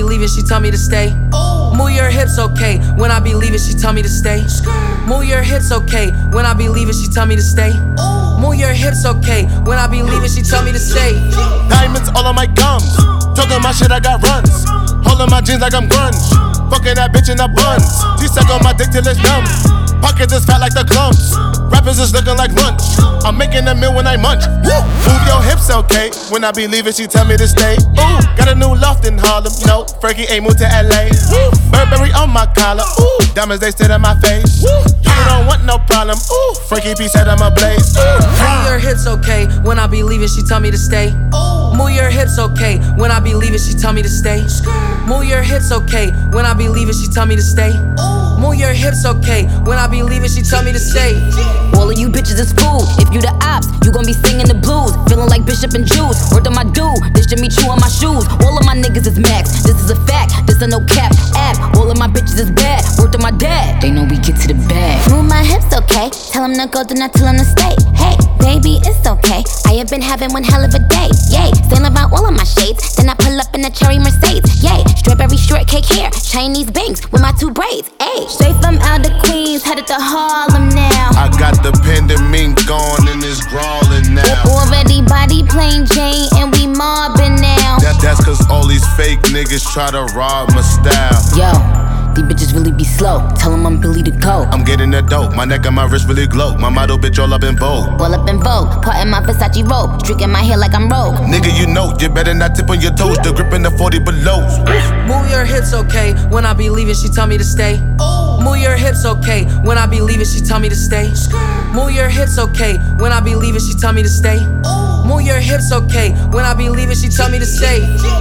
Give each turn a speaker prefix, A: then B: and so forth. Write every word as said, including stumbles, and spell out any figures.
A: leaving, she tell me to stay. Move your hips, okay. When I be leaving, she tell me to stay. Move your hips, okay. When I be leaving, she tell me to stay. Move your hips, okay. When I be leaving, she tell me to stay.
B: Diamonds all on my gums. Talking my shit, I got runs. Holding my jeans like I'm grunge. Fucking that bitch in the buns. She suck on my dick till it's numb. Pockets is fat like the clumps. Rappers is looking like lunch. I'm making a meal when I munch. Woo! Move your hips, okay. When I be leaving, she tell me to stay. Ooh, got a new loft in Harlem. No, Frankie ain't moved to L A. Woo! Burberry on my collar. Ooh, diamonds they sit in my face. Woo! You don't want no problem. Ooh, Frankie P said I'm a blaze.
A: Move your hips, okay. When I be leaving, she tell me to stay. Move your hips, okay. When I be leaving, she tell me to stay. Move your hips, okay. When I be leaving, she tell me to stay. Move your hips, okay. When I be leaving, she tell me to stay.
C: All of you bitches is fool. If you the ops, you gon' be singing the blues. Feeling like Bishop and Juice. Word on my dude, this should me chewing my shoes. All of my niggas is max. This is a fact. This a no cap app. All of my bitches is bad. Word on my dad. They know we get to the bag.
D: Move my hips, okay. Tell him to go, do not tell him to stay. Hey, baby, it's okay. I have been having one hell of a day. Yay, sailing about all of my shades. Then I pull up in a cherry Mercedes. Yay, strawberry shortcake hair. Chinese bangs with my two braids. Ayy, straight from out of Queens, headed to Harlem now.
B: I got the pandemic gone and it's crawling now.
D: Already body plain Jane and we mobbing now.
B: That, that's cause all these fake niggas try to rob my style.
C: Yo, these bitches really be slow. Tell them I'm Billy to go.
B: I'm getting the dope, my neck and my wrist really glow. My model bitch all up in vogue.
D: All up in vogue, part in my Versace robe. Streaking my hair like I'm Rogue.
B: Nigga, you know, you better not tip on your toes. The grip in the forty below.
A: Move your hips, okay. When I be leaving, she tell me to stay. Move your hips, okay. When I be leaving, she tell me to stay. Move your hips, okay. When I be leaving, she tell me to stay. Move your hips, okay. When I be leaving, she tell me to stay.